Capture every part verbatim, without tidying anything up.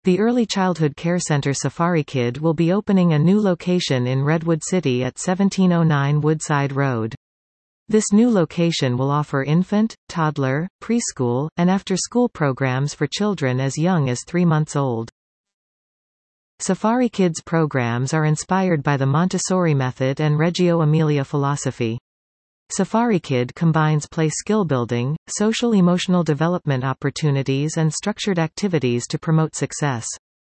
The Early Childhood Care Center Safari Kid will be opening a new location in Redwood City at seventeen oh nine Woodside Road. This new location will offer infant, toddler, preschool, and after-school programs for children as young as three months old. Safari Kids programs are inspired by the Montessori method and Reggio Emilia philosophy. Safari Kid combines play skill building, social-emotional development opportunities and structured activities to promote success.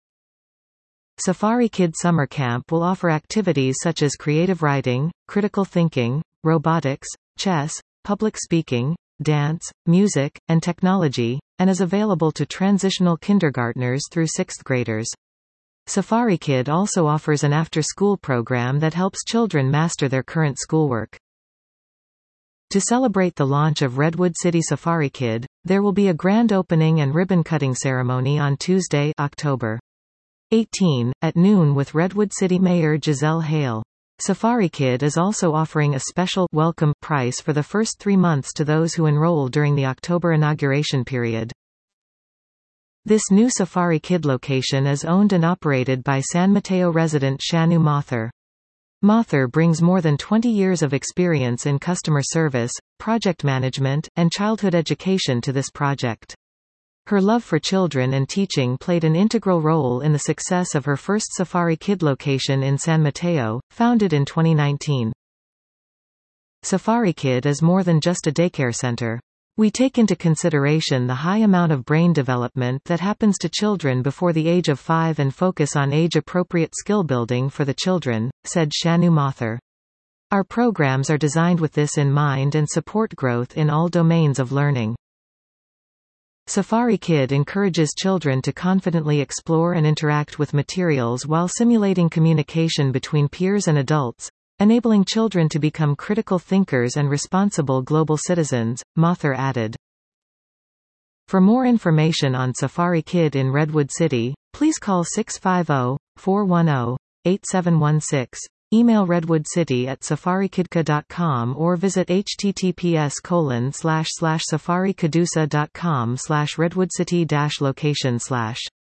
Safari Kid Summer Camp will offer activities such as creative writing, critical thinking, robotics, chess, public speaking, dance, music, and technology, and is available to transitional kindergartners through sixth graders. Safari Kid also offers an after-school program that helps children master their current schoolwork. To celebrate the launch of Redwood City Safari Kid, there will be a grand opening and ribbon-cutting ceremony on Tuesday, October eighteenth, at noon with Redwood City Mayor Giselle Hale. Safari Kid is also offering a special welcome price for the first three months to those who enroll during the October inauguration period. This new Safari Kid location is owned and operated by San Mateo resident Shanu Mathur. Mathur brings more than twenty years of experience in customer service, project management, and childhood education to this project. Her love for children and teaching played an integral role in the success of her first Safari Kid location in San Mateo, founded in twenty nineteen. Safari Kid is more than just a daycare center. We take into consideration the high amount of brain development that happens to children before the age of five and focus on age-appropriate skill building for the children, said Shanu Mathur. Our programs are designed with this in mind and support growth in all domains of learning. Safari Kid encourages children to confidently explore and interact with materials while simulating communication between peers and adults, enabling children to become critical thinkers and responsible global citizens, Mathur added. For more information on Safari Kid in Redwood City, please call six five zero, four one zero, eight seven one six, email redwoodcity at safarikidca dot com or visit https colon slash slash safarikadusa dot com slash redwoodcity dash location slash